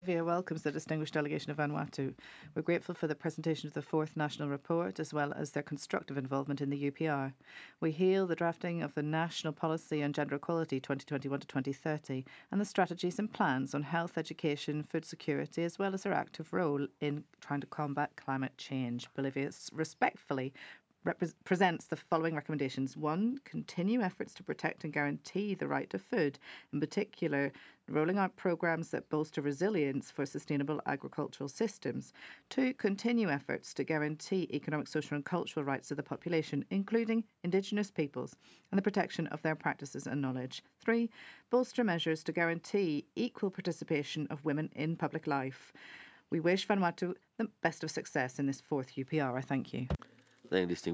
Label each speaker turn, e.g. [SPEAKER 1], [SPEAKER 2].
[SPEAKER 1] Bolivia welcomes the distinguished delegation of Vanuatu. We're grateful for the presentation of the fourth national report as well as their constructive involvement in the UPR. We hail the drafting of the National Policy on Gender Equality 2021 to 2030 and the strategies and plans on health, education, food security, as well as their active role in trying to combat climate change. Bolivia respectfully presents the following recommendations. 1. Continue efforts to protect and guarantee the right to food, in particular, rolling out programmes that bolster resilience for sustainable agricultural systems. 2. Continue efforts to guarantee economic, social and cultural rights of the population, including Indigenous peoples, and the protection of their practices and knowledge. 3. Bolster measures to guarantee equal participation of women in public life. We wish Vanuatu the best of success in this fourth UPR. I thank you.
[SPEAKER 2] Thank